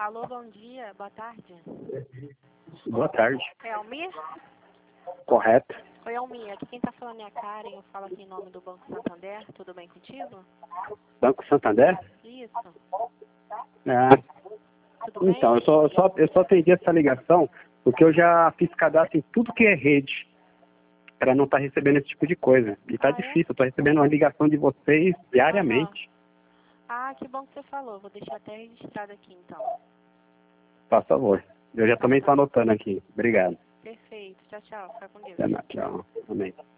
Alô, bom dia, boa tarde. Boa tarde. É Almir? Correto. Oi, Almir, aqui quem tá falando é a Karen, eu falo aqui em nome do Banco Santander, tudo bem contigo? Banco Santander? Isso, Ah, tudo bem? então, eu só atendi essa ligação porque eu já fiz cadastro em tudo que é rede para não estar recebendo esse tipo de coisa. E tá É? difícil, eu tô recebendo uma ligação de vocês diariamente. Ah, que bom que você falou, vou deixar até registrado aqui então. Por favor. Eu já também tô anotando aqui. Obrigado. Perfeito, tchau, tchau, fica com Deus. Até mais. Tchau. Amém.